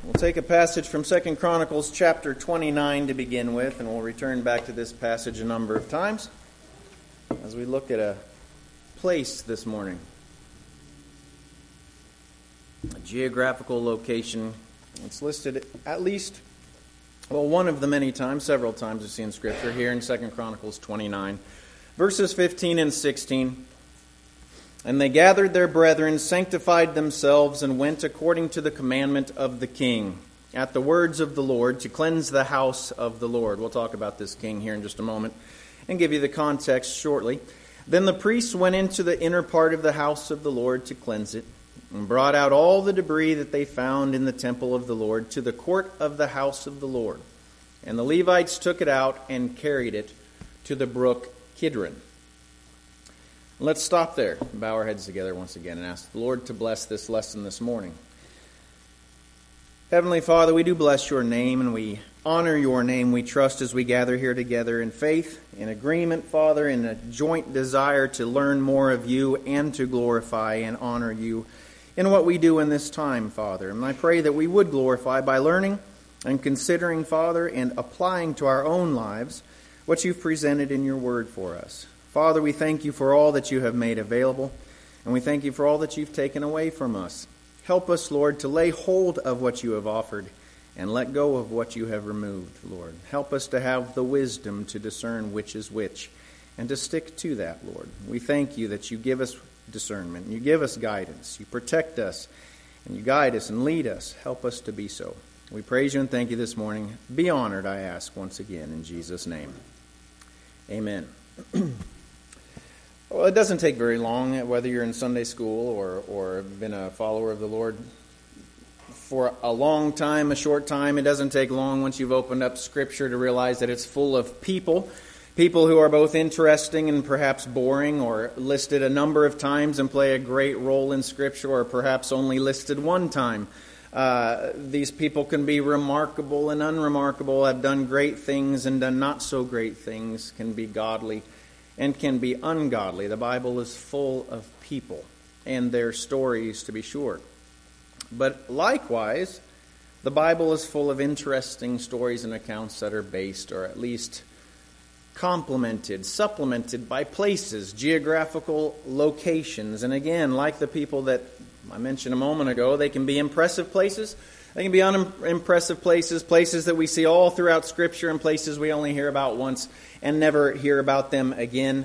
We'll take a passage from 2 Chronicles chapter 29 to begin with, and we'll return back to this passage a number of times as we look at a place this morning. A geographical location. It's listed at least, one of the many times, several times we see in Scripture, here in 2 Chronicles 29. Verses 15 and 16. And they gathered their brethren, sanctified themselves, and went according to the commandment of the king, at the words of the Lord, to cleanse the house of the Lord. We'll talk about this king here in just a moment and give you the context shortly. Then the priests went into the inner part of the house of the Lord to cleanse it, and brought out all the debris that they found in the temple of the Lord to the court of the house of the Lord. And the Levites took it out and carried it to the brook Kidron. Let's stop there, bow our heads together once again, and ask the Lord to bless this lesson this morning. Heavenly Father, we do bless your name, and we honor your name. We trust as we gather here together in faith, in agreement, Father, in a joint desire to learn more of you and to glorify and honor you in what we do in this time, Father. And I pray that we would glorify by learning and considering, Father, and applying to our own lives what you've presented in your word for us. Father, we thank you for all that you have made available, and we thank you for all that you've taken away from us. Help us, Lord, to lay hold of what you have offered and let go of what you have removed, Lord. Help us to have the wisdom to discern which is which and to stick to that, Lord. We thank you that you give us discernment, and you give us guidance, you protect us, and you guide us and lead us. Help us to be so. We praise you and thank you this morning. Be honored, I ask once again, in Jesus' name. Amen. Well, it doesn't take very long, whether you're in Sunday school or been a follower of the Lord for a long time, a short time. It doesn't take long once you've opened up Scripture to realize that it's full of people who are both interesting and perhaps boring, or listed a number of times and play a great role in Scripture, or perhaps only listed one time. These people can be remarkable and unremarkable, have done great things and done not so great things, can be godly and can be ungodly. The Bible is full of people and their stories, to be sure. But likewise, the Bible is full of interesting stories and accounts that are based, or at least complemented, supplemented by places, geographical locations. And again, like the people that I mentioned a moment ago, they can be impressive places. They can be unimpressive places, places that we see all throughout Scripture, and places we only hear about once and never hear about them again.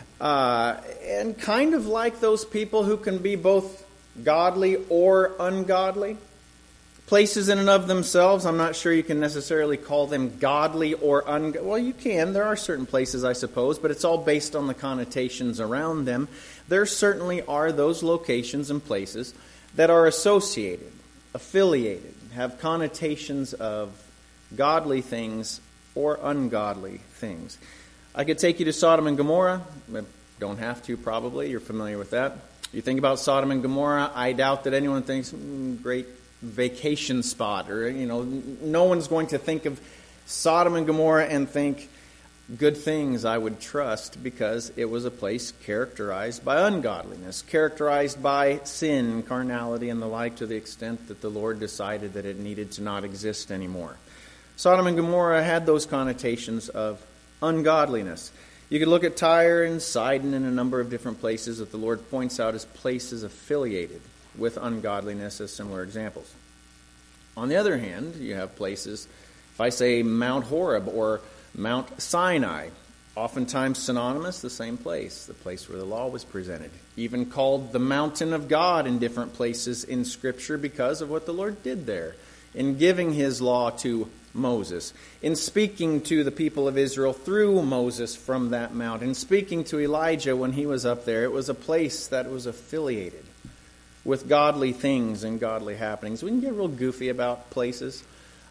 And kind of like those people who can be both godly or ungodly. Places in and of themselves, I'm not sure you can necessarily call them godly or ungodly. Well, you can. There are certain places, I suppose, but it's all based on the connotations around them. There certainly are those locations and places that are associated, affiliated, have connotations of godly things or ungodly things. I could take you to Sodom and Gomorrah. Don't have to, probably. You're familiar with that. You think about Sodom and Gomorrah, I doubt that anyone thinks, great vacation spot, or, no one's going to think of Sodom and Gomorrah and think good things, I would trust, because it was a place characterized by ungodliness, characterized by sin, carnality, and the like, to the extent that the Lord decided that it needed to not exist anymore. Sodom and Gomorrah had those connotations of ungodliness. You could look at Tyre and Sidon and a number of different places that the Lord points out as places affiliated with ungodliness as similar examples. On the other hand, you have places, if I say Mount Horeb or Mount Sinai, oftentimes synonymous, the same place, the place where the law was presented, even called the mountain of God in different places in Scripture because of what the Lord did there in giving his law to Moses, in speaking to the people of Israel through Moses from that mount, in speaking to Elijah when he was up there. It was a place that was affiliated with godly things and godly happenings. We can get real goofy about places.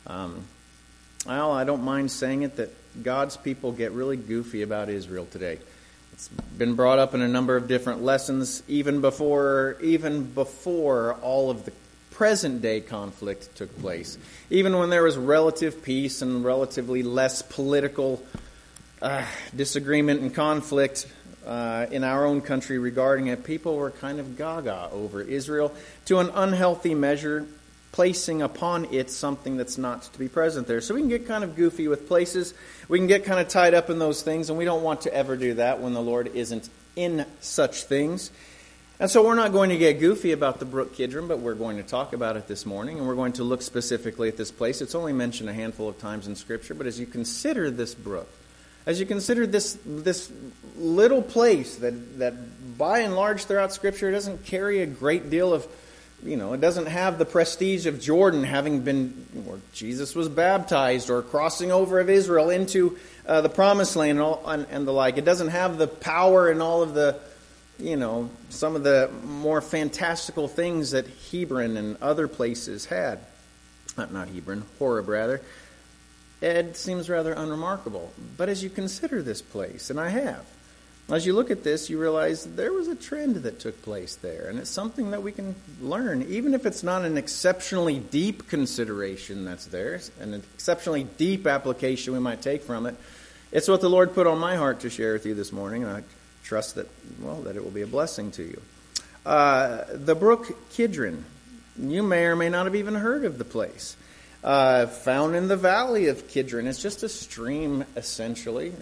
I don't mind saying it, that God's people get really goofy about Israel today. It's been brought up in a number of different lessons, even before all of the present-day conflict took place. Even when there was relative peace and relatively less political disagreement and conflict in our own country regarding it, people were kind of gaga over Israel to an unhealthy measure, placing upon it something that's not to be present there. So we can get kind of goofy with places. We can get kind of tied up in those things, and we don't want to ever do that when the Lord isn't in such things. And so we're not going to get goofy about the brook Kidron, but we're going to talk about it this morning, and we're going to look specifically at this place. It's only mentioned a handful of times in Scripture, but as you consider this brook, as you consider this little place that by and large throughout Scripture doesn't carry a great deal of, it doesn't have the prestige of Jordan having been, where Jesus was baptized, or crossing over of Israel into the Promised Land and the like. It doesn't have the power and all of the, some of the more fantastical things that Hebron and other places had. Not Hebron, Horeb rather. It seems rather unremarkable. But as you consider this place, and I have, as you look at this, you realize there was a trend that took place there. And it's something that we can learn, even if it's not an exceptionally deep consideration that's there, and an exceptionally deep application we might take from it. It's what the Lord put on my heart to share with you this morning, and I trust that it will be a blessing to you. The brook Kidron. You may or may not have even heard of the place. Found in the valley of Kidron. It's just a stream, essentially,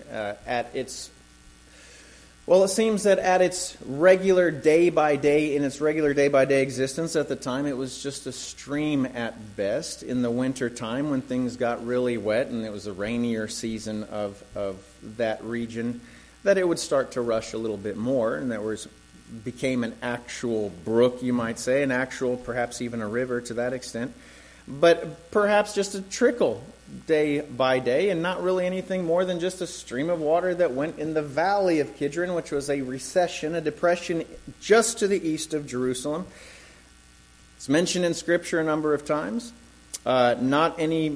it seems that at its regular day-by-day existence at the time, it was just a stream at best. In the winter time, when things got really wet and it was a rainier season of that region, that it would start to rush a little bit more, and became an actual brook, you might say, an actual, perhaps even a river to that extent. But perhaps just a trickle day by day, and not really anything more than just a stream of water that went in the valley of Kidron, which was a depression just to the east of Jerusalem. It's mentioned in Scripture a number of times. Not any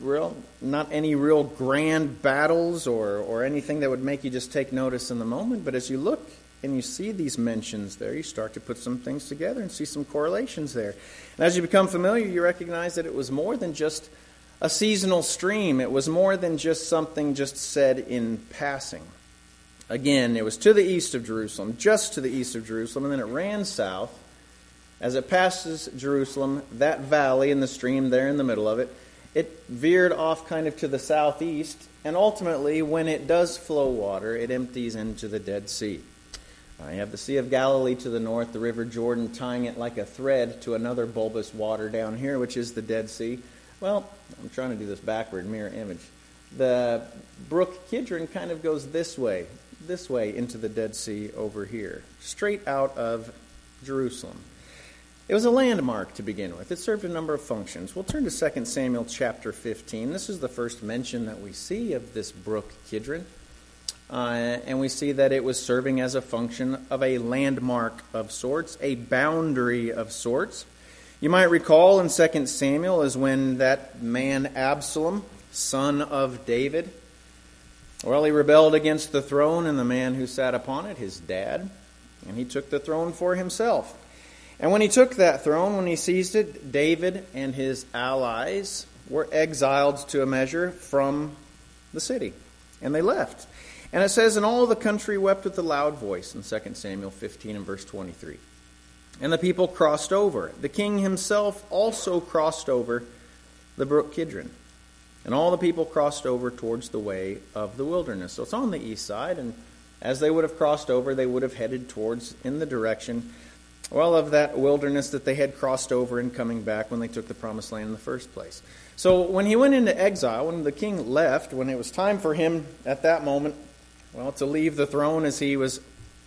real grand battles or anything that would make you just take notice in the moment. But as you look and you see these mentions there, you start to put some things together and see some correlations there. And as you become familiar, you recognize that it was more than just a seasonal stream. It was more than just something just said in passing. Again, it was to the east of Jerusalem, just to the east of Jerusalem, and then it ran south. As it passes Jerusalem, that valley and the stream there in the middle of it, it veered off kind of to the southeast, and ultimately, when it does flow water, it empties into the Dead Sea. You have the Sea of Galilee to the north, the River Jordan tying it like a thread to another bulbous water down here, which is the Dead Sea. Well, I'm trying to do this backward, mirror image. The brook Kidron kind of goes this way into the Dead Sea over here, straight out of Jerusalem. It was a landmark to begin with. It served a number of functions. We'll turn to 2 Samuel chapter 15. This is the first mention that we see of this brook Kidron. And we see that it was serving as a function of a landmark of sorts, a boundary of sorts. You might recall in 2 Samuel is when that man Absalom, son of David, he rebelled against the throne and the man who sat upon it, his dad, and he took the throne for himself. And when he took that throne, when he seized it, David and his allies were exiled to a measure from the city, and they left. And it says, and all the country wept with a loud voice in 2 Samuel 15 and verse 23. And the people crossed over. The king himself also crossed over the brook Kidron. And all the people crossed over towards the way of the wilderness. So it's on the east side, and as they would have crossed over, they would have headed towards, in the direction, of that wilderness that they had crossed over and coming back when they took the Promised Land in the first place. So when he went into exile, when the king left, when it was time for him at that moment, to leave the throne, as he was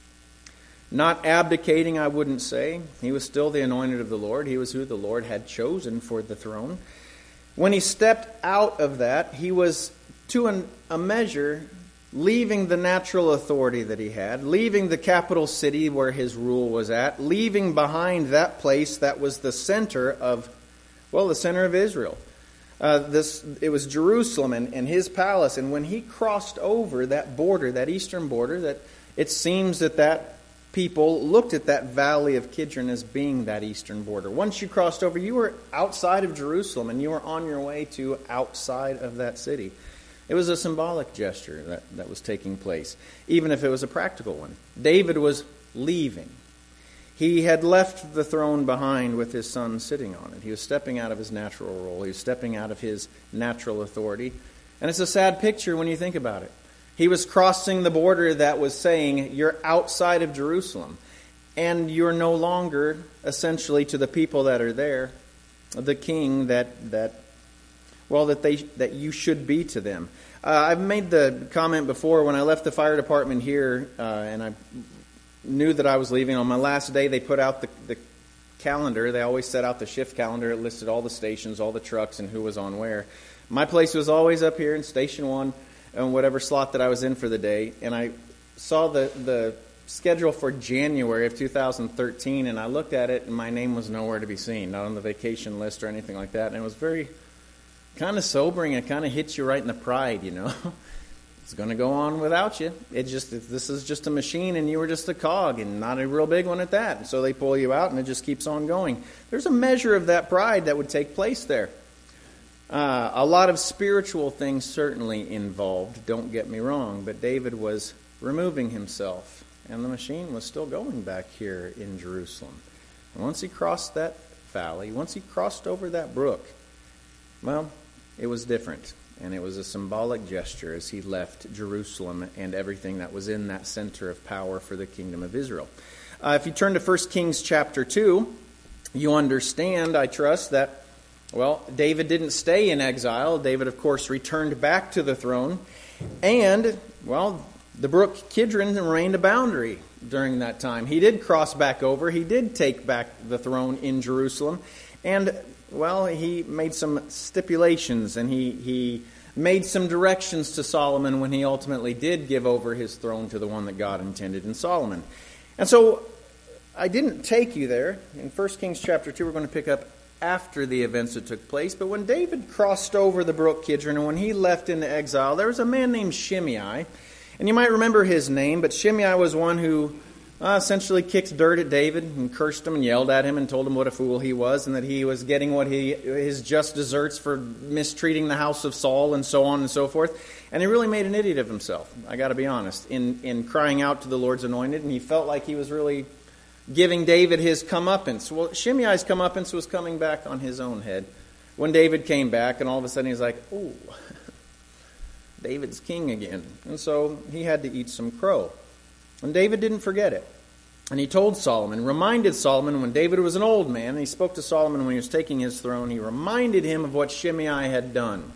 not abdicating, I wouldn't say. He was still the anointed of the Lord. He was who the Lord had chosen for the throne. When he stepped out of that, he was, to a measure, leaving the natural authority that he had, leaving the capital city where his rule was at, leaving behind that place that was the center of Israel. It was Jerusalem and his palace, and when he crossed over that border, that eastern border, that it seems that people looked at that valley of Kidron as being that eastern border. Once you crossed over, you were outside of Jerusalem, and you were on your way to outside of that city. It was a symbolic gesture that was taking place, even if it was a practical one. David was leaving. He had left the throne behind with his son sitting on it. He was stepping out of his natural role. He was stepping out of his natural authority. And it's a sad picture when you think about it. He was crossing the border that was saying, you're outside of Jerusalem. And you're no longer, essentially, to the people that are there, the king that you should be to them. I've made the comment before when I left the fire department here, and I knew that I was leaving. On my last day, they put out the calendar. They always set out the shift calendar. It listed all the stations, all the trucks, and who was on where. My place was always up here in Station 1, and whatever slot that I was in for the day. And I saw the schedule for January of 2013, and I looked at it, and my name was nowhere to be seen, not on the vacation list or anything like that. And it was very kind of sobering. It kind of hits you right in the pride, you know. It's going to go on without you. This is just a machine, and you were just a cog, and not a real big one at that. And so they pull you out, and it just keeps on going. There's a measure of that pride that would take place there. A lot of spiritual things certainly involved, don't get me wrong, but David was removing himself, and the machine was still going back here in Jerusalem. And once he crossed that valley, once he crossed over that brook, well, it was different. And it was a symbolic gesture as he left Jerusalem and everything that was in that center of power for the kingdom of Israel. If you turn to 1 Kings chapter 2, you understand, I trust, that, well, David didn't stay in exile. David, of course, returned back to the throne. And, well, the brook Kidron remained a boundary during that time. He did cross back over. He did take back the throne in Jerusalem. And, well, he made some stipulations, and he made some directions to Solomon when he ultimately did give over his throne to the one that God intended in Solomon. And so I didn't take you there. In 1 Kings chapter 2, we're going to pick up after the events that took place. But when David crossed over the brook Kidron, and when he left into exile, there was a man named Shimei. And you might remember his name, but Shimei was one who essentially kicked dirt at David and cursed him and yelled at him and told him what a fool he was and that he was getting his just deserts for mistreating the house of Saul and so on and so forth. And he really made an idiot of himself, I got to be honest, in crying out to the Lord's anointed. And he felt like he was really giving David his comeuppance. Well, Shimei's comeuppance was coming back on his own head when David came back, and all of a sudden he's like, oh, David's king again. And so he had to eat some crow. And David didn't forget it. And he told Solomon, reminded Solomon when David was an old man, and he spoke to Solomon when he was taking his throne, he reminded him of what Shimei had done.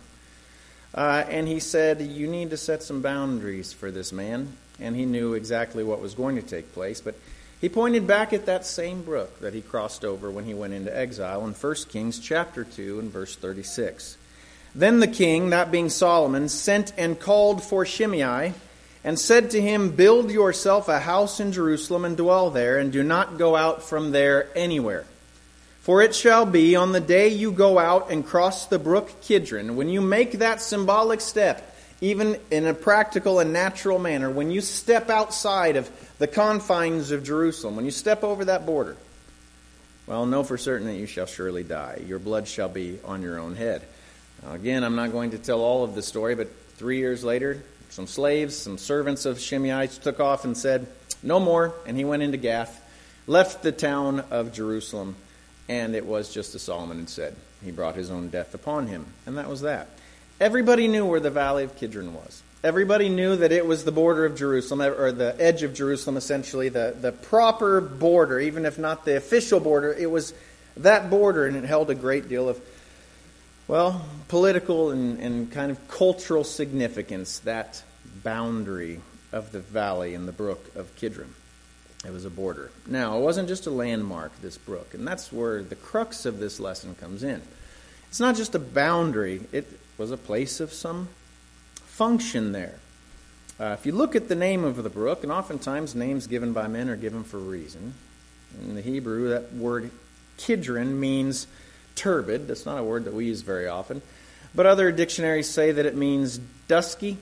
And he said, you need to set some boundaries for this man. And he knew exactly what was going to take place. But he pointed back at that same brook that he crossed over when he went into exile in 1 Kings chapter 2 and verse 36. Then the king, that being Solomon, sent and called for Shimei, and said to him, build yourself a house in Jerusalem and dwell there, and do not go out from there anywhere. For it shall be on the day you go out and cross the brook Kidron, when you make that symbolic step, even in a practical and natural manner, when you step outside of the confines of Jerusalem, when you step over that border, well, know for certain that you shall surely die. Your blood shall be on your own head. Now, again, I'm not going to tell all of the story, but 3 years later, some slaves, some servants of Shimei took off and said, no more. And he went into Gath, left the town of Jerusalem, and it was just as Solomon had said. He brought his own death upon him. And that was that. Everybody knew where the valley of Kidron was. Everybody knew that it was the border of Jerusalem, or the edge of Jerusalem, essentially, the proper border, even if not the official border. It was that border, and it held a great deal of, well, political and kind of cultural significance, that boundary of the valley and the brook of Kidron. It was a border. Now, it wasn't just a landmark, this brook, and that's where the crux of this lesson comes in. It's not just a boundary. It was a place of some function there. If you look at the name of the brook, and oftentimes names given by men are given for a reason. In the Hebrew, that word Kidron means turbid. That's not a word that we use very often. But other dictionaries say that it means dusky,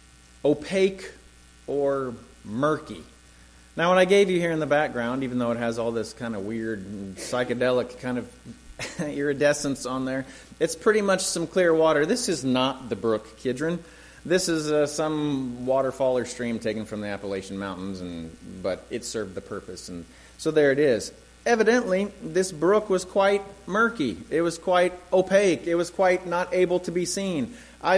opaque, or murky. Now, what I gave you here in the background, even though it has all this kind of weird and psychedelic kind of iridescence on there, it's pretty much some clear water. This is not the brook Kidron. This is some waterfall or stream taken from the Appalachian Mountains, but it served the purpose. And So there it is. Evidently, this brook was quite murky. It was quite opaque. It was quite not able to be seen.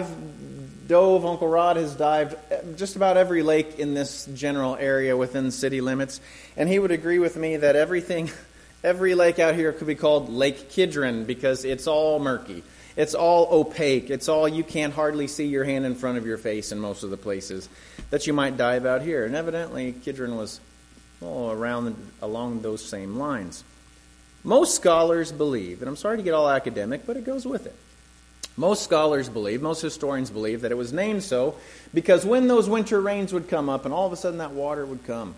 Uncle Rod has dived just about every lake in this general area within city limits, and he would agree with me that every lake out here could be called Lake Kidron because it's all murky. It's all opaque. It's all, you can't hardly see your hand in front of your face in most of the places that you might dive out here. And evidently, Kidron was along those same lines. Most scholars believe, and I'm sorry to get all academic, but it goes with it. Most scholars believe, most historians believe, that it was named so because when those winter rains would come up and all of a sudden that water would come,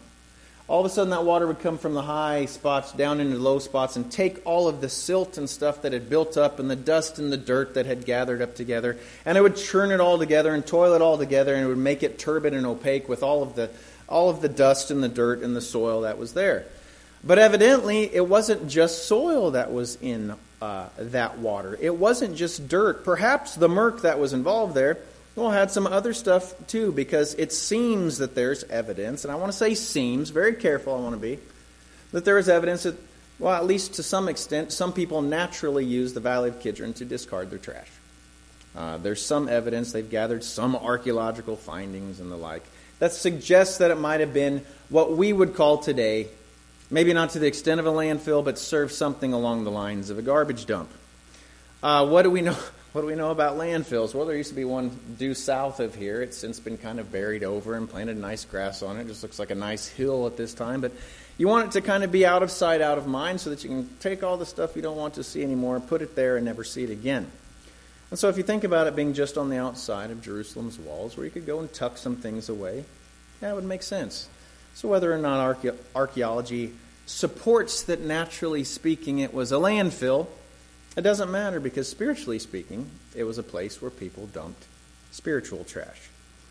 from the high spots down into the low spots and take all of the silt and stuff that had built up and the dust and the dirt that had gathered up together, and it would churn it all together and toil it all together, and it would make it turbid and opaque with all of the dust and the dirt and the soil that was there. But evidently, it wasn't just soil that was in that water. It wasn't just dirt. Perhaps the murk that was involved there had some other stuff too, because it seems that there's evidence, and I want to say seems, very careful I want to be, that there is evidence that, at least to some extent, some people naturally use the Valley of Kidron to discard their trash. There's some evidence, they've gathered some archaeological findings and the like, that suggests that it might have been what we would call today, maybe not to the extent of a landfill, but serve something along the lines of a garbage dump. What do we know? What do we know about landfills? Well, there used to be one due south of here. It's since been kind of buried over and planted nice grass on it. It just looks like a nice hill at this time. But you want it to kind of be out of sight, out of mind, so that you can take all the stuff you don't want to see anymore, put it there, and never see it again. And so if you think about it being just on the outside of Jerusalem's walls, where you could go and tuck some things away, it would make sense. So whether or not archaeology supports that, naturally speaking, it was a landfill, it doesn't matter, because spiritually speaking, it was a place where people dumped spiritual trash.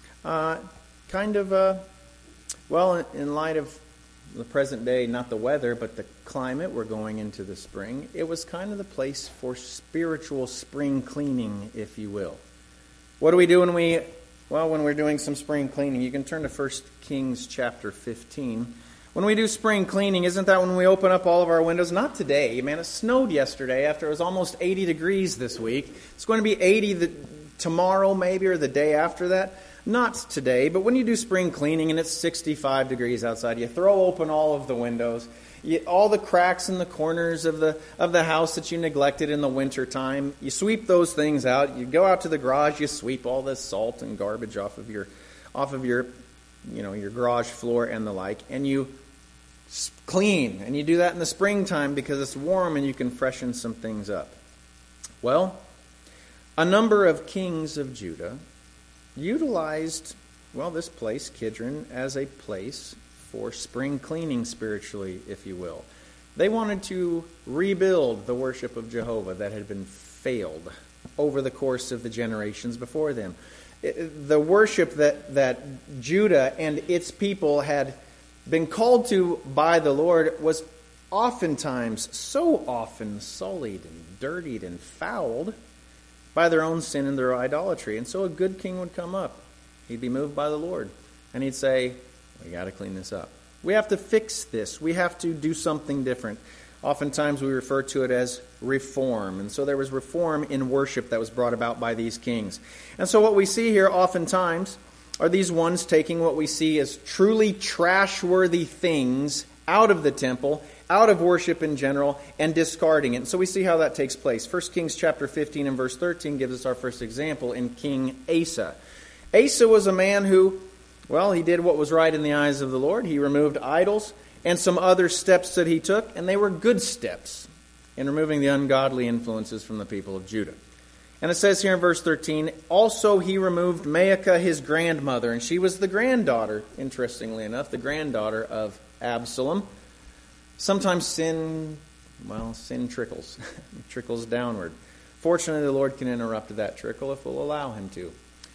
In light of the present day, not the weather, but the climate, we're going into the spring, it was kind of the place for spiritual spring cleaning, if you will. What do we do when we're doing some spring cleaning? You can turn to 1 Kings chapter 15. When we do spring cleaning, isn't that when we open up all of our windows? Not today. Man, it snowed yesterday after it was almost 80 degrees this week. It's going to be 80 tomorrow maybe, or the day after that. Not today, but when you do spring cleaning and it's 65 degrees outside, you throw open all of the windows, all the cracks in the corners of the house that you neglected in the winter time. You sweep those things out. You go out to the garage, you sweep all this salt and garbage off of your garage floor and the like, and you clean. And you do that in the springtime because it's warm and you can freshen some things up. Well, a number of kings of Judah utilized, this place, Kidron, as a place for spring cleaning spiritually, if you will. They wanted to rebuild the worship of Jehovah that had been failed over the course of the generations before them. The worship that Judah and its people had been called to by the Lord was oftentimes, so often, sullied and dirtied and fouled by their own sin and their idolatry. And so a good king would come up. He'd be moved by the Lord. And he'd say, we got to clean this up. We have to fix this. We have to do something different. Oftentimes we refer to it as reform. And so there was reform in worship that was brought about by these kings. And so what we see here oftentimes are these ones taking what we see as truly trash-worthy things out of the temple, out of worship in general, and discarding it. And so we see how that takes place. 1 Kings chapter 15 and verse 13 gives us our first example in King Asa. Asa was a man who, he did what was right in the eyes of the Lord. He removed idols and some other steps that he took, and they were good steps in removing the ungodly influences from the people of Judah. And it says here in verse 13, also he removed Maacah, his grandmother, and she was the granddaughter, interestingly enough, the granddaughter of Absalom. Sometimes sin trickles, trickles downward. Fortunately, the Lord can interrupt that trickle if we'll allow him to.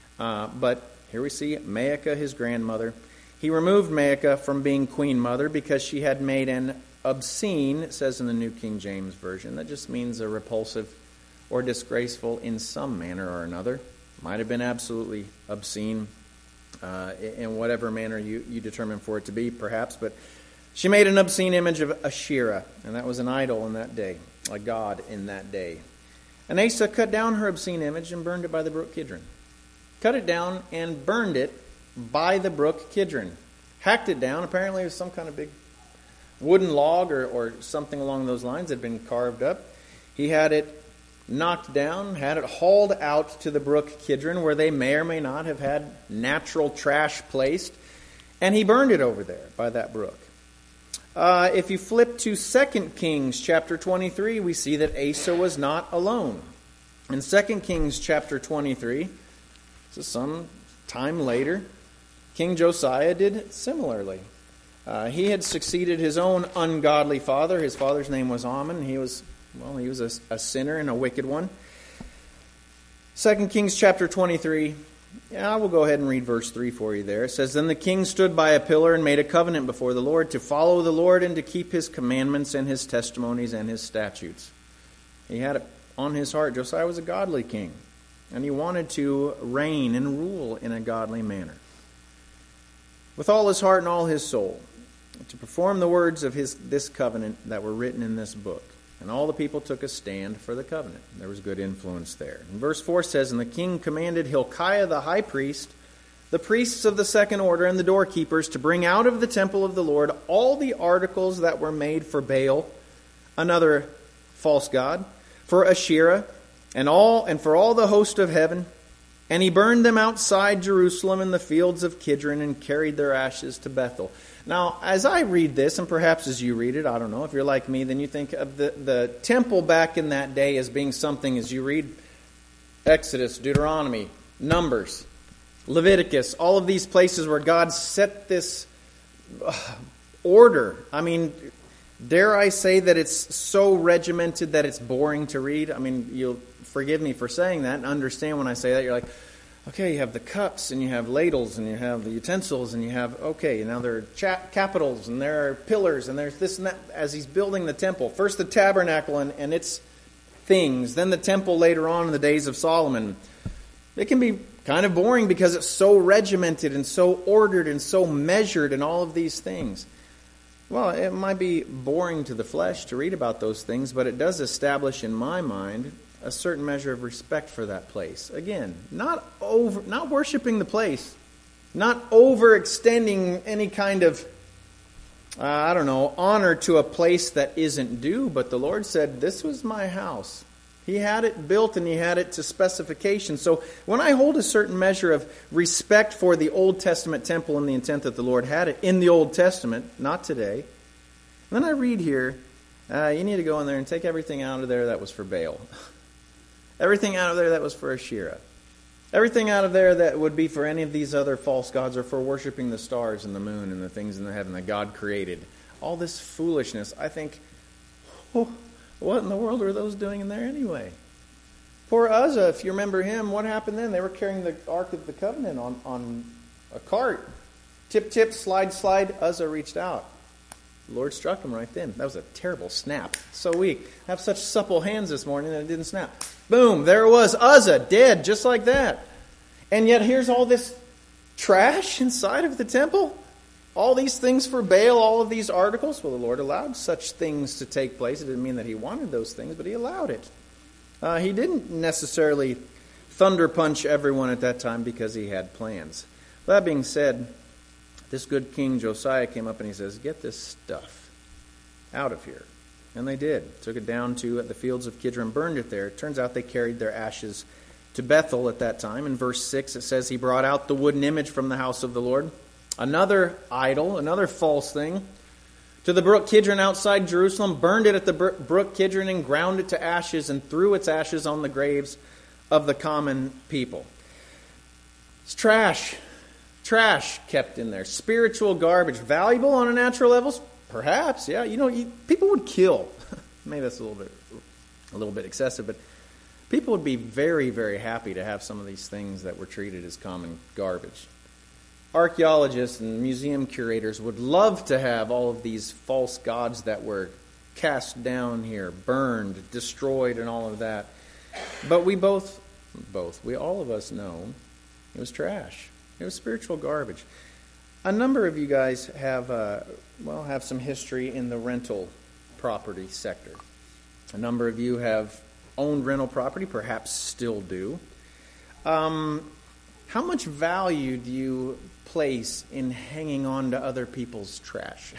But here we see Maacah, his grandmother. He removed Maacah from being queen mother because she had made an obscene, it says in the New King James Version. That just means a repulsive or disgraceful in some manner or another. Might have been absolutely obscene in whatever manner you determine for it to be, perhaps. But She made an obscene image of Asherah, and that was an idol in that day, a god in that day. And Asa cut down her obscene image and burned it by the brook Kidron. Cut it down and burned it by the brook Kidron. Hacked it down. Apparently it was some kind of big wooden log or something along those lines that had been carved up. He had it knocked down, had it hauled out to the brook Kidron, where they may or may not have had natural trash placed, and he burned it over there by that brook. If you flip to 2 Kings chapter 23, we see that Asa was not alone. In 2 Kings chapter 23, so some time later, King Josiah did similarly. He had succeeded his own ungodly father. His father's name was Amon. He was a sinner and a wicked one. 2 Kings chapter 23, I will go ahead and read verse 3 for you there. It says, Then the king stood by a pillar and made a covenant before the Lord to follow the Lord and to keep his commandments and his testimonies and his statutes. He had it on his heart. Josiah was a godly king, and he wanted to reign and rule in a godly manner, with all his heart and all his soul, to perform the words of this covenant that were written in this book. And all the people took a stand for the covenant. There was good influence there. And verse 4 says, And the king commanded Hilkiah the high priest, the priests of the second order, and the doorkeepers to bring out of the temple of the Lord all the articles that were made for Baal, another false god, for Asherah, and for all the host of heaven. And he burned them outside Jerusalem in the fields of Kidron and carried their ashes to Bethel. Now, as I read this, and perhaps as you read it, I don't know, if you're like me, then you think of the temple back in that day as being something, as you read Exodus, Deuteronomy, Numbers, Leviticus, all of these places where God set this order. I mean, dare I say that it's so regimented that it's boring to read? I mean, you'll forgive me for saying that and understand when I say that. You're like, okay, you have the cups, and you have ladles, and you have the utensils, and you have, okay, now there are capitals, and there are pillars, and there's this and that, as he's building the temple. First the tabernacle and its things, then the temple later on in the days of Solomon. It can be kind of boring because it's so regimented and so ordered and so measured and all of these things. Well, it might be boring to the flesh to read about those things, but it does establish in my mind a certain measure of respect for that place. Again, not worshiping the place, not overextending any kind of, honor to a place that isn't due, but the Lord said, this was my house. He had it built and he had it to specification. So when I hold a certain measure of respect for the Old Testament temple and the intent that the Lord had it in the Old Testament, not today, then I read here, you need to go in there and take everything out of there that was for Baal. Everything out of there that was for Asherah. Everything out of there that would be for any of these other false gods or for worshiping the stars and the moon and the things in the heaven that God created. All this foolishness. I think, what in the world were those doing in there anyway? Poor Uzzah, if you remember him, what happened then? They were carrying the Ark of the Covenant on a cart. Tip, tip, slide, slide. Uzzah reached out. The Lord struck him right then. That was a terrible snap. So weak. I have such supple hands this morning that it didn't snap. Boom, there it was. Uzzah, dead, just like that. And yet here's all this trash inside of the temple. All these things for Baal, all of these articles. Well, the Lord allowed such things to take place. It didn't mean that he wanted those things, but he allowed it. He didn't necessarily thunder punch everyone at that time because he had plans. That being said, this good king Josiah came up and he says, get this stuff out of here. And they did. Took it down to the fields of Kidron, burned it there. It turns out they carried their ashes to Bethel at that time. In verse 6 it says, he brought out the wooden image from the house of the Lord. Another idol, another false thing, to the brook Kidron outside Jerusalem, burned it at the brook Kidron and ground it to ashes and threw its ashes on the graves of the common people. It's trash. Trash kept in there. Spiritual garbage. Valuable on a natural level? Perhaps, yeah. People would kill. Maybe that's a little bit excessive, but people would be very, very happy to have some of these things that were treated as common garbage. Archaeologists and museum curators would love to have all of these false gods that were cast down here, burned, destroyed, and all of that. But we all of us know it was trash. It was spiritual garbage. A number of you guys have some history in the rental property sector. A number of you have owned rental property, perhaps still do. How much value do you place in hanging on to other people's trash?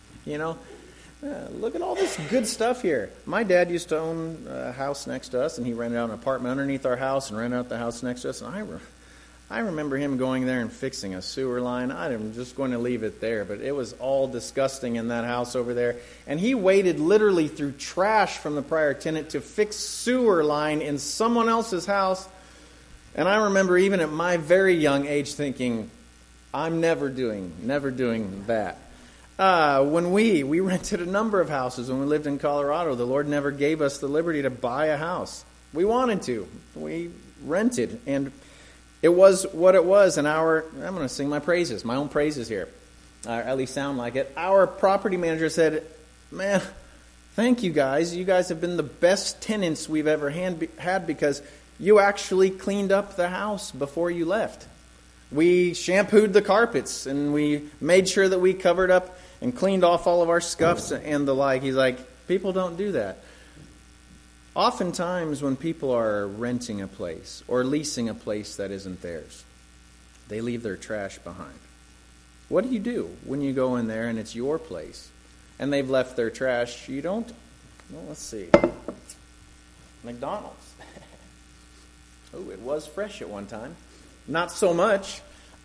Look at all this good stuff here. My dad used to own a house next to us, and he rented out an apartment underneath our house and rented out the house next to us. And I remember him going there and fixing a sewer line. I'm just going to leave it there, but it was all disgusting in that house over there. And he waded literally through trash from the prior tenant to fix sewer line in someone else's house. And I remember even at my very young age thinking, I'm never doing that. When we rented a number of houses when we lived in Colorado. The Lord never gave us the liberty to buy a house. We wanted to. We rented, and it was what it was. And I'm going to sing my praises, my own praises here, at least sound like it. Our property manager said, man, thank you guys. You guys have been the best tenants we've ever had because you actually cleaned up the house before you left. We shampooed the carpets, and we made sure that we covered up and cleaned off all of our scuffs and the like. He's like, people don't do that. Oftentimes when people are renting a place or leasing a place that isn't theirs, they leave their trash behind. What do you do when you go in there and it's your place and they've left their trash? You don't, let's see, McDonald's. Oh, it was fresh at one time. Not so much.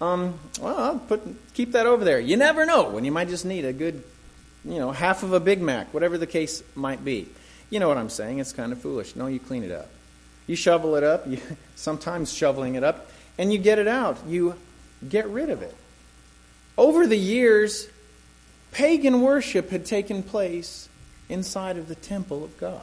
I'll keep that over there. You never know when you might just need a good, half of a Big Mac, whatever the case might be. You know what I'm saying? It's kind of foolish. No, you clean it up. You shovel it up. Sometimes shoveling it up, and you get it out. You get rid of it. Over the years, pagan worship had taken place inside of the temple of God.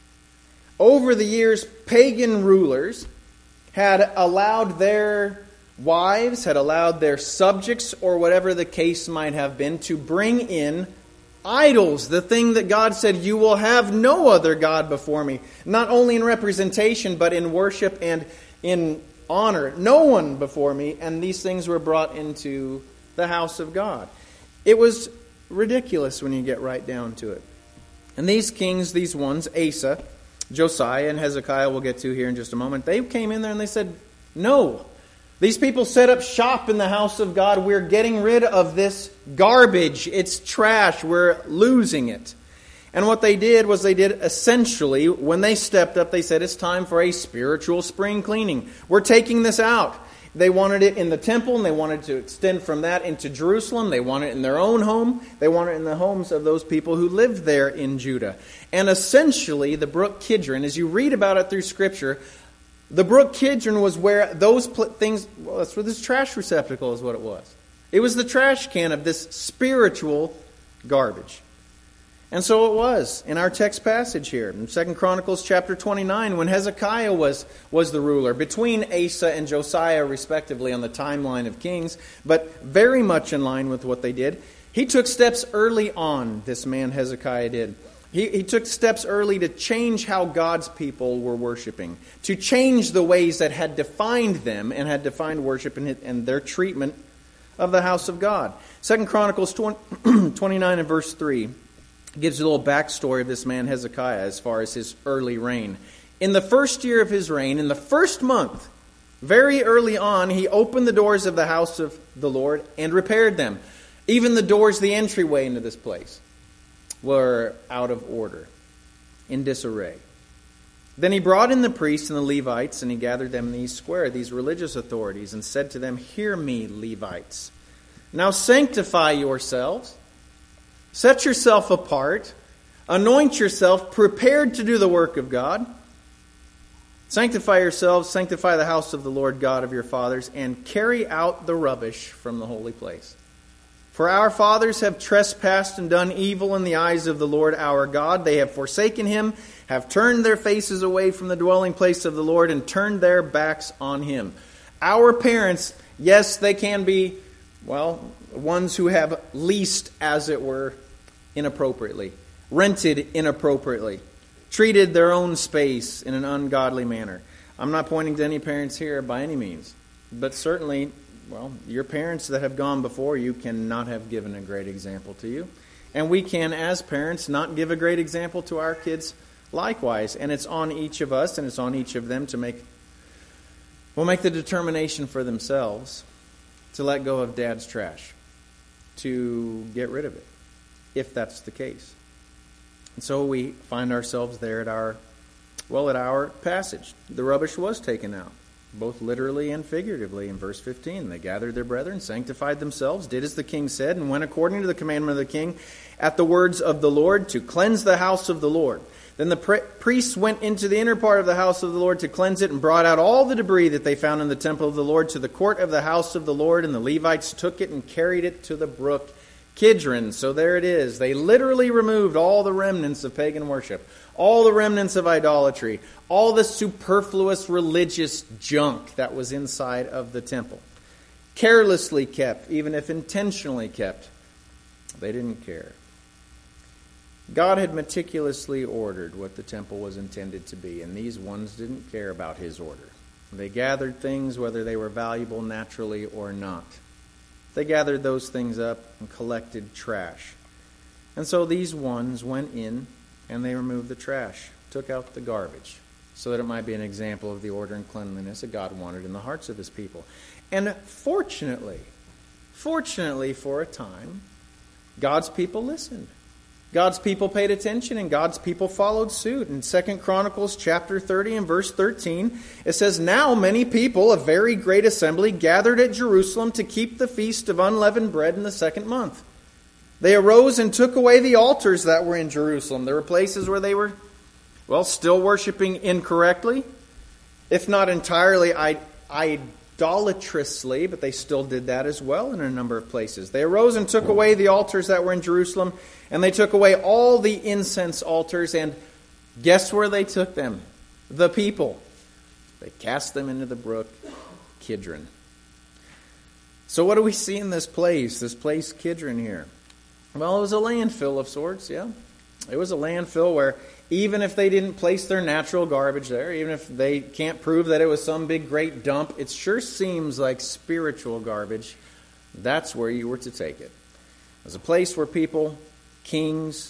Over the years, pagan rulers had allowed their wives, had allowed their subjects, or whatever the case might have been, to bring in idols, the thing that God said, you will have no other God before me. Not only in representation, but in worship and in honor. No one before me. And these things were brought into the house of God. It was ridiculous when you get right down to it. And these kings, these ones, Asa, Josiah, and Hezekiah, we'll get to here in just a moment, they came in there and they said, no. These people set up shop in the house of God. We're getting rid of this garbage. It's trash. We're losing it. And what they did was essentially, when they stepped up, they said, it's time for a spiritual spring cleaning. We're taking this out. They wanted it in the temple, and they wanted to extend from that into Jerusalem. They wanted it in their own home. They wanted it in the homes of those people who lived there in Judah. And essentially, the Brook Kidron, as you read about it through Scripture, the Brook Kidron was where those things, that's where this trash receptacle is what it was. It was the trash can of this spiritual garbage. And so it was in our text passage here in 2 Chronicles chapter 29, when Hezekiah was the ruler, between Asa and Josiah respectively on the timeline of kings, but very much in line with what they did. He took steps early on, this man Hezekiah did. He took steps early to change how God's people were worshiping, to change the ways that had defined them and had defined worship and their treatment of the house of God. 2 Chronicles 29 and verse 3 gives you a little backstory of this man Hezekiah as far as his early reign. In the first year of his reign, in the first month, very early on, he opened the doors of the house of the Lord and repaired them. Even the doors, the entryway into this place, were out of order, in disarray. Then he brought in the priests and the Levites, and he gathered them in the east square, these religious authorities, and said to them, hear me, Levites. Now sanctify yourselves, set yourself apart, anoint yourself, prepared to do the work of God. Sanctify yourselves, sanctify the house of the Lord God of your fathers, and carry out the rubbish from the holy place. For our fathers have trespassed and done evil in the eyes of the Lord our God. They have forsaken him, have turned their faces away from the dwelling place of the Lord, and turned their backs on him. Our parents, yes, they can be, ones who have leased, as it were, inappropriately, rented inappropriately, treated their own space in an ungodly manner. I'm not pointing to any parents here by any means, but certainly well, your parents that have gone before you cannot have given a great example to you. And we can, as parents, not give a great example to our kids likewise. And it's on each of us and it's on each of them to make the determination for themselves to let go of dad's trash, to get rid of it, if that's the case. And so we find ourselves there at our passage. The rubbish was taken out, both literally and figuratively. In verse 15, they gathered their brethren, sanctified themselves, did as the king said, and went according to the commandment of the king at the words of the Lord to cleanse the house of the Lord. Then the priests went into the inner part of the house of the Lord to cleanse it and brought out all the debris that they found in the temple of the Lord to the court of the house of the Lord. And the Levites took it and carried it to the brook Kidron. So there it is. They literally removed all the remnants of pagan worship, all the remnants of idolatry, all the superfluous religious junk that was inside of the temple. Carelessly kept, even if intentionally kept. They didn't care. God had meticulously ordered what the temple was intended to be, and these ones didn't care about his order. They gathered things, whether they were valuable naturally or not. They gathered those things up and collected trash. And so these ones went in and they removed the trash, took out the garbage, so that it might be an example of the order and cleanliness that God wanted in the hearts of his people. And fortunately for a time, God's people listened. God's people paid attention and God's people followed suit. In 2 Chronicles chapter 30 and verse 13, it says, "Now many people, a very great assembly, gathered at Jerusalem to keep the feast of unleavened bread in the 2nd month. They arose and took away the altars that were in Jerusalem." There were places where they were, still worshiping incorrectly, if not entirely idolatrously, but they still did that as well in a number of places. They arose and took away the altars that were in Jerusalem, and they took away all the incense altars, and guess where they took them? The people. They cast them into the brook Kidron. So what do we see in this place Kidron here? Well, it was a landfill of sorts, yeah. It was a landfill where even if they didn't place their natural garbage there, even if they can't prove that it was some big great dump, it sure seems like spiritual garbage. That's where you were to take it. It was a place where people, kings,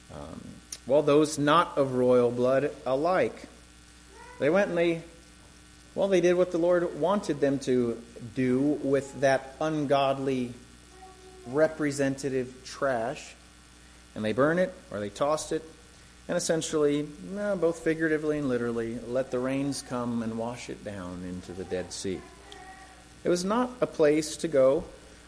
those not of royal blood alike, they went and they did what the Lord wanted them to do with that ungodly representative trash. And they burn it, or they tossed it, and essentially, both figuratively and literally, let the rains come and wash it down into the Dead Sea. It was not a place to go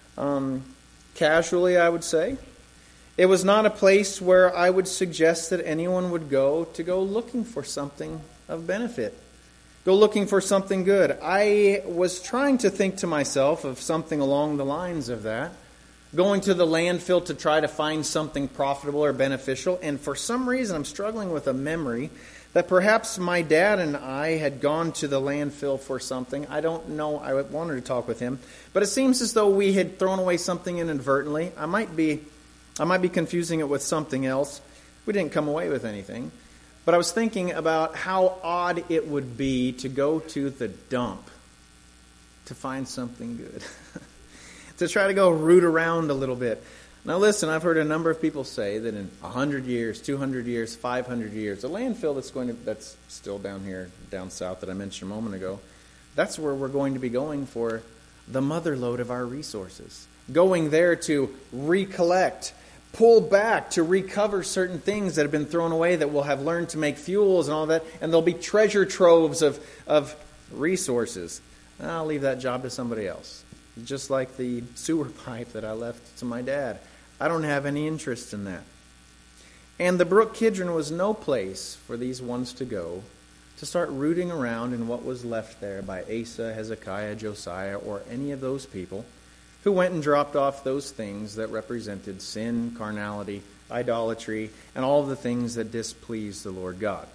casually, I would say. It was not a place where I would suggest that anyone would go looking for something of benefit. Go looking for something good. I was trying to think to myself of something along the lines of that. Going to the landfill to try to find something profitable or beneficial. And for some reason, I'm struggling with a memory that perhaps my dad and I had gone to the landfill for something. I don't know. I wanted to talk with him. But it seems as though we had thrown away something inadvertently. I might be confusing it with something else. We didn't come away with anything. But I was thinking about how odd it would be to go to the dump to find something good. To try to go root around a little bit. Now listen, I've heard a number of people say that in 100 years, 200 years, 500 years, the landfill that's still down south that I mentioned a moment ago, that's where we're going to be going for the motherlode of our resources. Going there to recollect, pull back, to recover certain things that have been thrown away that we'll have learned to make fuels and all that, and there'll be treasure troves of resources. I'll leave that job to somebody else. Just like the sewer pipe that I left to my dad. I don't have any interest in that. And the brook Kidron was no place for these ones to go to start rooting around in what was left there by Asa, Hezekiah, Josiah, or any of those people who went and dropped off those things that represented sin, carnality, idolatry, and all of the things that displeased the Lord God.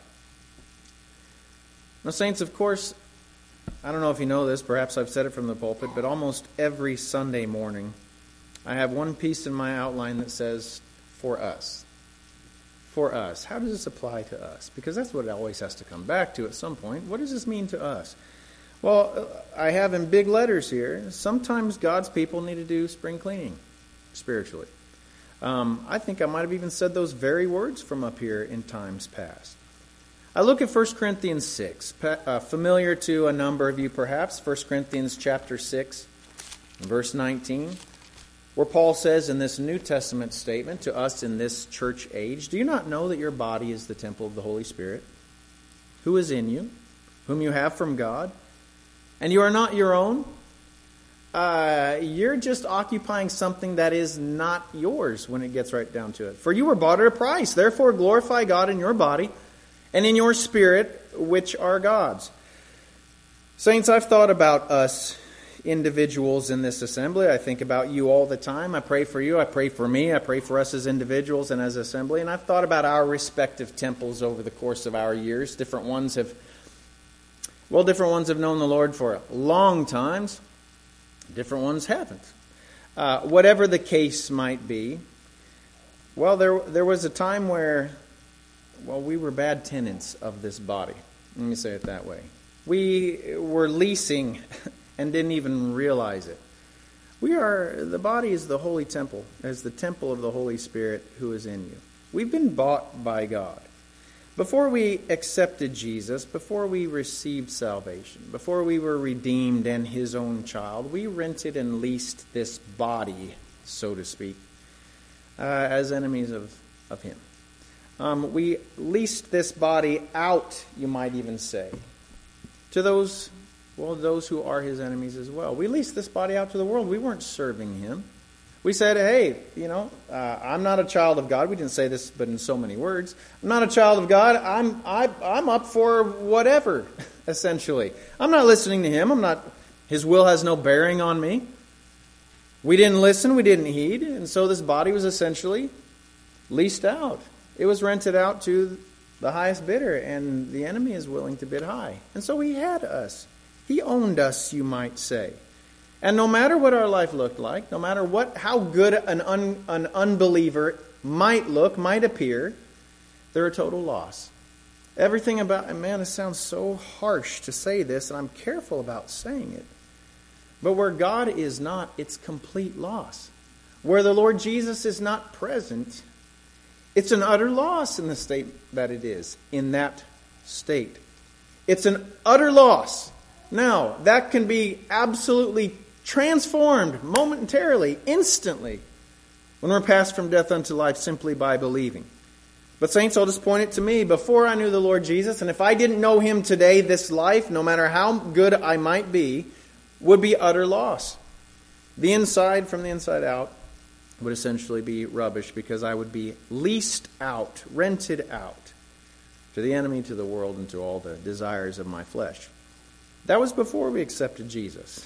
Now, saints, of course, I don't know if you know this, perhaps I've said it from the pulpit, but almost every Sunday morning I have one piece in my outline that says, "For us." For us. How does this apply to us? Because that's what it always has to come back to at some point. What does this mean to us? Well, I have in big letters here, sometimes God's people need to do spring cleaning spiritually. I think I might have even said those very words from up here in times past. I look at 1 Corinthians 6, familiar to a number of you perhaps, 1 Corinthians chapter 6, verse 19, where Paul says in this New Testament statement to us in this church age, "Do you not know that your body is the temple of the Holy Spirit, who is in you, whom you have from God, and you are not your own?" You're just occupying something that is not yours when it gets right down to it. "For you were bought at a price. Therefore glorify God in your body and in your spirit, which are God's." Saints, I've thought about us individuals in this assembly. I think about you all the time. I pray for you. I pray for me. I pray for us as individuals and as assembly. And I've thought about our respective temples over the course of our years. Different ones have known the Lord for long times. Different ones haven't. Whatever the case might be, well, there was a time where, we were bad tenants of this body. Let me say it that way. We were leasing and didn't even realize it. The body is the holy temple, as the temple of the Holy Spirit who is in you. We've been bought by God. Before we accepted Jesus, before we received salvation, before we were redeemed and His own child, we rented and leased this body, so to speak, as enemies of Him. We leased this body out, you might even say, to those who are His enemies as well. We leased this body out to the world. We weren't serving Him. We said, hey, I'm not a child of God. We didn't say this, but in so many words. I'm not a child of God. I'm up for whatever, essentially. I'm not listening to Him. His will has no bearing on me. We didn't listen. We didn't heed. And so this body was essentially leased out. It was rented out to the highest bidder, and the enemy is willing to bid high. And so He had us. He owned us, you might say. And no matter what our life looked like, no matter how good an unbeliever might appear, they're a total loss. Everything about, and man, it sounds so harsh to say this, and I'm careful about saying it. But where God is not, it's complete loss. Where the Lord Jesus is not present, it's an utter loss in the state that it is, in that state. It's an utter loss. Now, that can be absolutely transformed momentarily, instantly, when we're passed from death unto life simply by believing. But saints, I'll just point it to me. Before I knew the Lord Jesus, and if I didn't know Him today, this life, no matter how good I might be, would be utter loss. The inside from the inside out would essentially be rubbish, because I would be leased out, rented out to the enemy, to the world, and to all the desires of my flesh. That was before we accepted Jesus.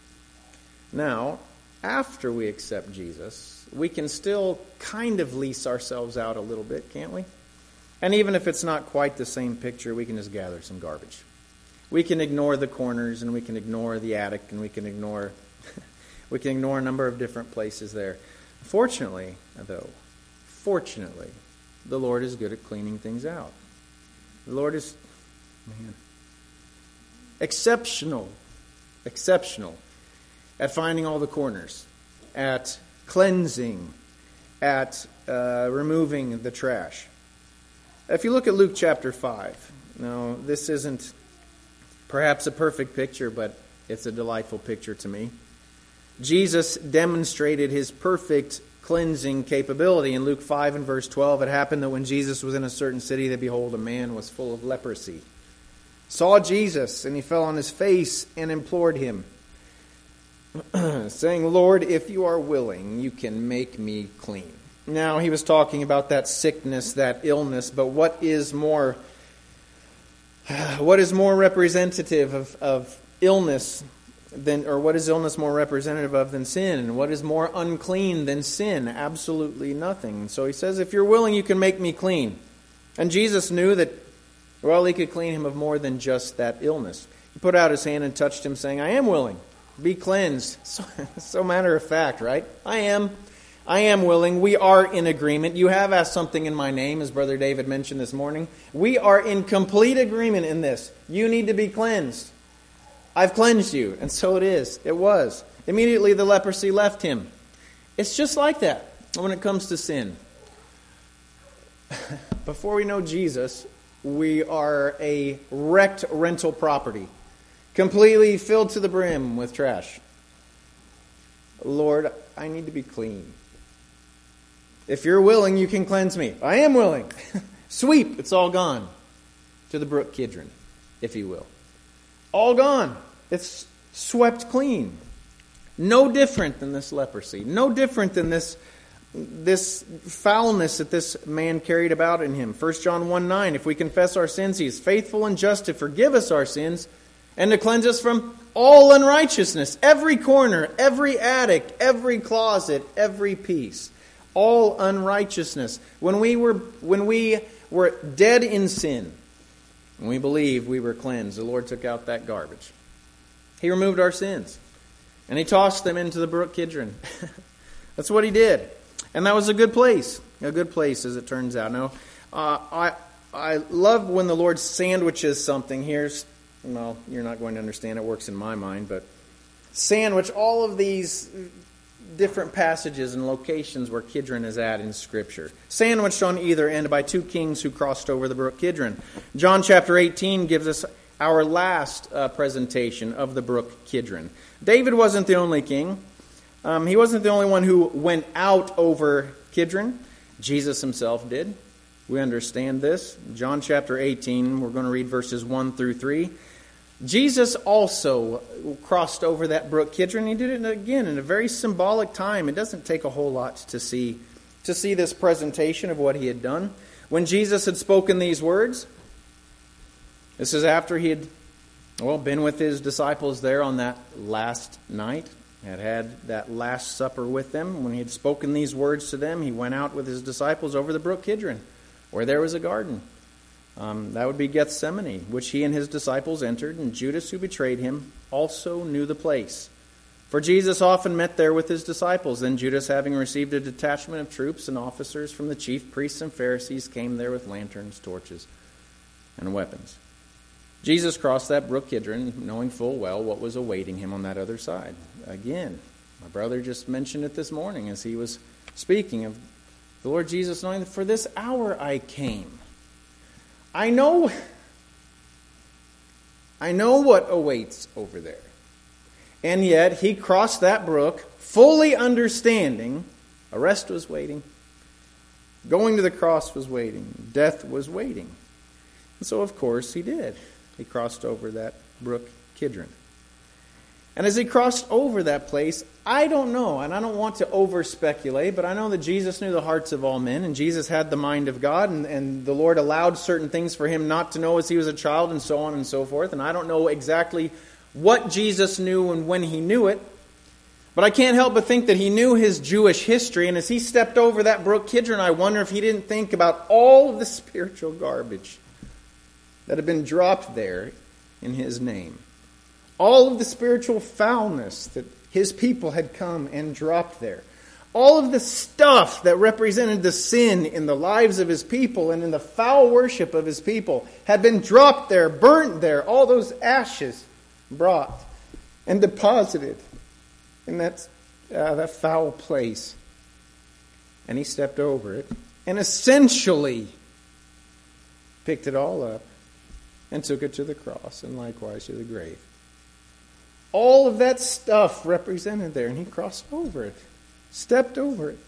Now, after we accept Jesus, we can still kind of lease ourselves out a little bit, can't we? And even if it's not quite the same picture, we can just gather some garbage. We can ignore the corners, and we can ignore the attic, and we can ignore a number of different places there. Fortunately, the Lord is good at cleaning things out. The Lord is, exceptional at finding all the corners, at cleansing, at removing the trash. If you look at Luke chapter 5, now this isn't perhaps a perfect picture, but it's a delightful picture to me. Jesus demonstrated His perfect cleansing capability. In Luke 5 and verse 12, it happened that when Jesus was in a certain city, that behold, a man was full of leprosy. Saw Jesus, and he fell on his face and implored Him, saying, Lord, if you are willing, you can make me clean. Now, he was talking about that sickness, that illness, but what is more representative of illness than, or what is illness more representative of than sin? And what is more unclean than sin? Absolutely nothing. So he says, if you're willing, you can make me clean. And Jesus knew that, well, He could clean him of more than just that illness. He put out His hand and touched him, saying, I am willing. Be cleansed. So matter of fact, right? I am willing. We are in agreement. You have asked something in my name, as Brother David mentioned this morning. We are in complete agreement in this. You need to be cleansed. I've cleansed you. And so it is. It was. Immediately the leprosy left him. It's just like that when it comes to sin. Before we know Jesus, we are a wrecked rental property, completely filled to the brim with trash. Lord, I need to be clean. If you're willing, you can cleanse me. I am willing. Sweep, it's all gone. To the brook Kidron, if you will. All gone. It's swept clean. No different than this leprosy. No different than this foulness that this man carried about in him. 1 John 1:9, if we confess our sins, He is faithful and just to forgive us our sins and to cleanse us from all unrighteousness. Every corner, every attic, every closet, every piece. All unrighteousness. When we were dead in sin, when we believed we were cleansed, the Lord took out that garbage. He removed our sins. And He tossed them into the brook Kidron. That's what He did. And that was a good place. A good place, as it turns out. Now, I love when the Lord sandwiches something. Well, you're not going to understand. It works in my mind. But sandwich all of these different passages and locations where Kidron is at in Scripture. Sandwiched on either end by two kings who crossed over the brook Kidron. John chapter 18 gives us our last presentation of the brook Kidron. David wasn't the only king. He wasn't the only one who went out over Kidron. Jesus Himself did. We understand this. John chapter 18, we're going to read verses 1 through 3. Jesus also crossed over that brook Kidron. He did it again in a very symbolic time. It doesn't take a whole lot to see this presentation of what He had done. When Jesus had spoken these words, this is after He had been with His disciples there on that last night, had that last supper with them. When He had spoken these words to them, He went out with His disciples over the brook Kidron, where there was a garden. That would be Gethsemane, which He and His disciples entered, and Judas, who betrayed Him, also knew the place. For Jesus often met there with His disciples. Then Judas, having received a detachment of troops and officers from the chief priests and Pharisees, came there with lanterns, torches, and weapons. Jesus crossed that brook Kidron, knowing full well what was awaiting Him on that other side. Again, my brother just mentioned it this morning as he was speaking of the Lord Jesus, knowing that for this hour I came. I know what awaits over there. And yet He crossed that brook fully understanding arrest was waiting. Going to the cross was waiting. Death was waiting. And so, of course, He did. He crossed over that brook Kidron. And as He crossed over that place, I don't know, and I don't want to over-speculate, but I know that Jesus knew the hearts of all men, and Jesus had the mind of God, and the Lord allowed certain things for Him not to know as He was a child, and so on and so forth. And I don't know exactly what Jesus knew and when He knew it, but I can't help but think that He knew His Jewish history, and as He stepped over that brook Kidron, I wonder if He didn't think about all of the spiritual garbage that had been dropped there in His name. All of the spiritual foulness that His people had come and dropped there. All of the stuff that represented the sin in the lives of His people and in the foul worship of His people had been dropped there, burnt there. All those ashes brought and deposited in that foul place. And He stepped over it and essentially picked it all up and took it to the cross and likewise to the grave. All of that stuff represented there, and He crossed over it, stepped over it.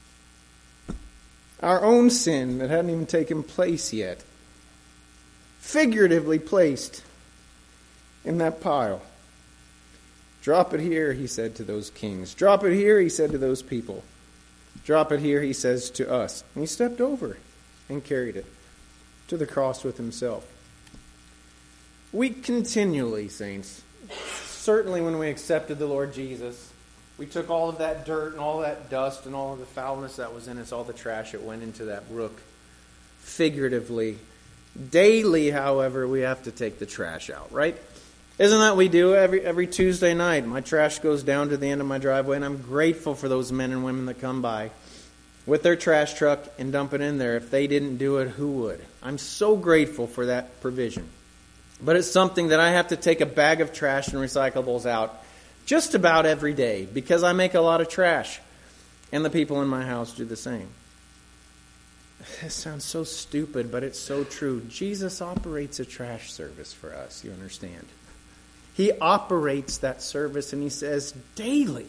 Our own sin that hadn't even taken place yet, figuratively placed in that pile. Drop it here, He said to those kings. Drop it here, He said to those people. Drop it here, He says to us. And He stepped over and carried it to the cross with Himself. We continually, saints, certainly when we accepted the Lord Jesus, we took all of that dirt and all that dust and all of the foulness that was in us, all the trash that went into that brook, figuratively. Daily, however, we have to take the trash out, right? Isn't that what we do every Tuesday night? My trash goes down to the end of my driveway, and I'm grateful for those men and women that come by with their trash truck and dump it in there. If they didn't do it, who would? I'm so grateful for that provision. But it's something that I have to take a bag of trash and recyclables out just about every day because I make a lot of trash. And the people in my house do the same. It sounds so stupid, but it's so true. Jesus operates a trash service for us, you understand. He operates that service and he says, daily,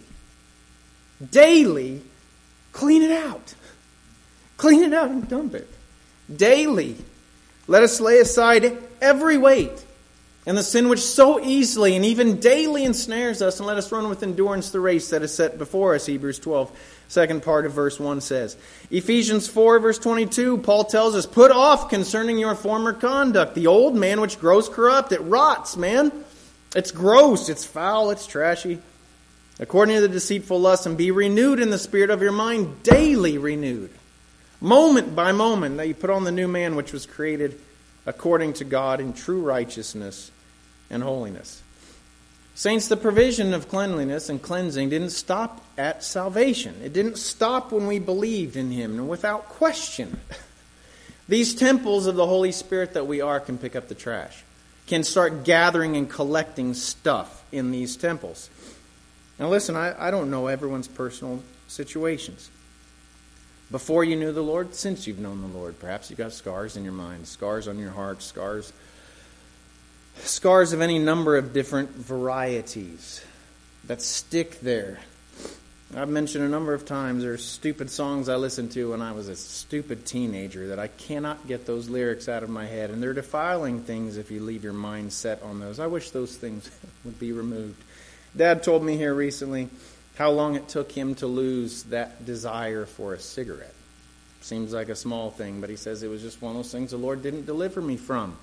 clean it out. Clean it out and dump it. Daily, let us lay aside every weight and the sin which so easily and even daily ensnares us, and let us run with endurance the race that is set before us, Hebrews 12, second part of verse 1 says. Ephesians 4, verse 22, Paul tells us, put off concerning your former conduct the old man which grows corrupt. It rots, man. It's gross, it's foul, it's trashy. According to the deceitful lust, and be renewed in the spirit of your mind, daily renewed. Moment by moment, that you put on the new man which was created according to God in true righteousness and holiness. Saints, the provision of cleanliness and cleansing didn't stop at salvation. It didn't stop when we believed in Him, and without question. These temples of the Holy Spirit that we are can pick up the trash, can start gathering and collecting stuff in these temples. Now listen, I don't know everyone's personal situations. Before you knew the Lord, since you've known the Lord, perhaps you've got scars in your mind, scars on your heart, scars of any number of different varieties that stick there. I've mentioned a number of times there's stupid songs I listened to when I was a stupid teenager that I cannot get those lyrics out of my head, and they're defiling things if you leave your mind set on those. I wish those things would be removed. Dad told me here recently how long it took him to lose that desire for a cigarette. Seems like a small thing, but he says it was just one of those things the Lord didn't deliver me from.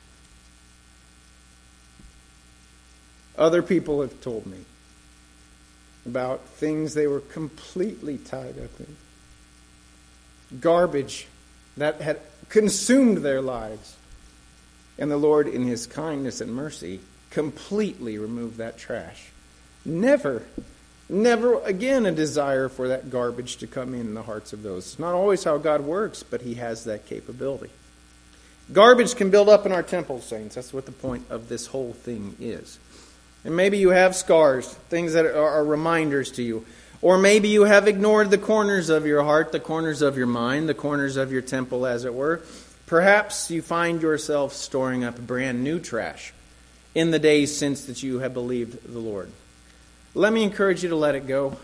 Other people have told me about things they were completely tied up in. Garbage that had consumed their lives. And the Lord, in His kindness and mercy, completely removed that trash. Never again a desire for that garbage to come in the hearts of those. It's not always how God works, but He has that capability. Garbage can build up in our temples, saints. That's what the point of this whole thing is. And maybe you have scars, things that are reminders to you. Or maybe you have ignored the corners of your heart, the corners of your mind, the corners of your temple, as it were. Perhaps you find yourself storing up brand new trash in the days since that you have believed the Lord. Let me encourage you to let it go.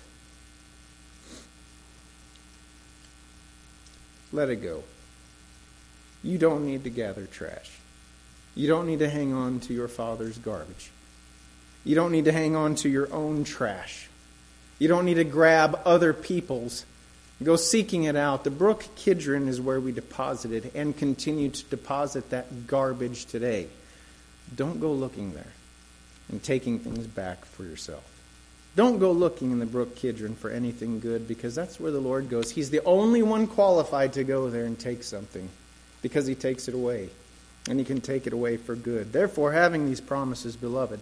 Let it go. You don't need to gather trash. You don't need to hang on to your father's garbage. You don't need to hang on to your own trash. You don't need to grab other people's. Go seeking it out. The Brook Kidron is where we deposited and continue to deposit that garbage today. Don't go looking there and taking things back for yourself. Don't go looking in the Brook Kidron for anything good, because that's where the Lord goes. He's the only one qualified to go there and take something, because He takes it away. And He can take it away for good. Therefore, having these promises, beloved,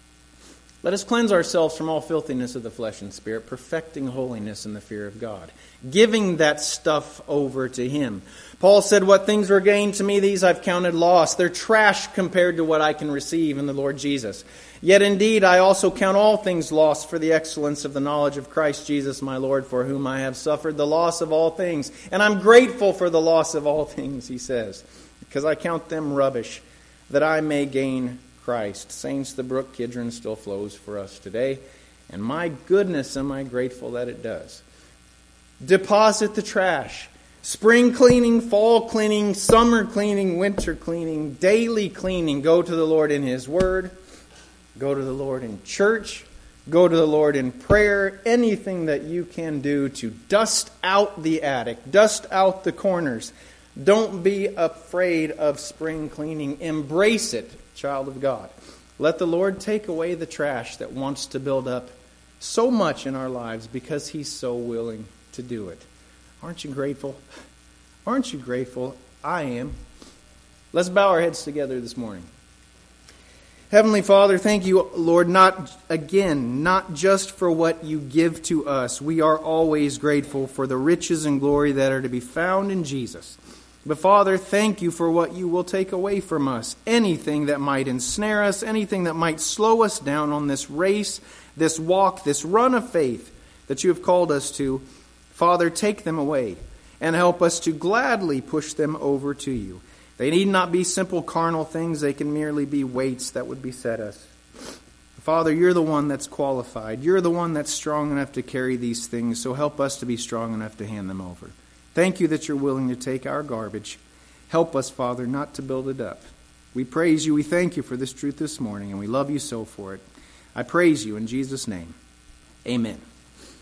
let us cleanse ourselves from all filthiness of the flesh and spirit, perfecting holiness in the fear of God, giving that stuff over to Him. Paul said, what things were gained to me, these I've counted loss. They're trash compared to what I can receive in the Lord Jesus. Yet indeed I also count all things lost for the excellence of the knowledge of Christ Jesus my Lord, for whom I have suffered the loss of all things. And I'm grateful for the loss of all things, he says, because I count them rubbish, that I may gain Christ. Saints, the Brook Kidron still flows for us today, and my goodness, am I grateful that it does. Deposit the trash. Spring cleaning, fall cleaning, summer cleaning, winter cleaning, daily cleaning. Go to the Lord in His Word. Go to the Lord in church. Go to the Lord in prayer. Anything that you can do to dust out the attic, dust out the corners. Don't be afraid of spring cleaning. Embrace it, child of God. Let the Lord take away the trash that wants to build up so much in our lives, because He's so willing to do it. Aren't you grateful? Aren't you grateful? I am. Let's bow our heads together this morning. Heavenly Father, thank you, Lord, not just for what you give to us. We are always grateful for the riches and glory that are to be found in Jesus. But Father, thank you for what you will take away from us. Anything that might ensnare us, anything that might slow us down on this race, this walk, this run of faith that you have called us to, Father, take them away and help us to gladly push them over to you. They need not be simple carnal things. They can merely be weights that would beset us. Father, you're the one that's qualified. You're the one that's strong enough to carry these things, so help us to be strong enough to hand them over. Thank you that you're willing to take our garbage. Help us, Father, not to build it up. We praise you. We thank you for this truth this morning, and we love you so for it. I praise you in Jesus' name. Amen.